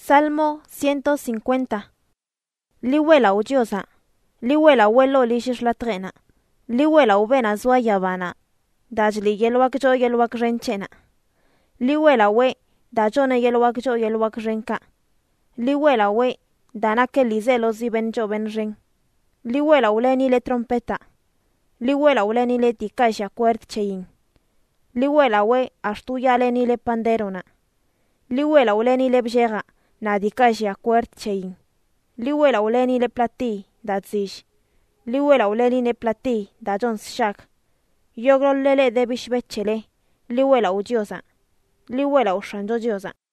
Salmo 150. Liwela udiosa. Liwela welo lishishlatgena. Liwela ubena zwa yabana. Dajli yelwakjo yelwak renchena. Liwela we dajone yelwak renka. Liwela we danake lizelo ziben joben ren. Liwela uleni le trompeta. Liwela uleni le tikasha kuert cheyin. Liwela we astuyaleni le panderona. Liwela uleni le bjega na dikasha kuert cheyin. Liwela uleni le plati da zish. Liwela uleni le plati da jons shak. Yogrol lele de bishbechele. Liwela udiosa. Liwela ushanjo diosa.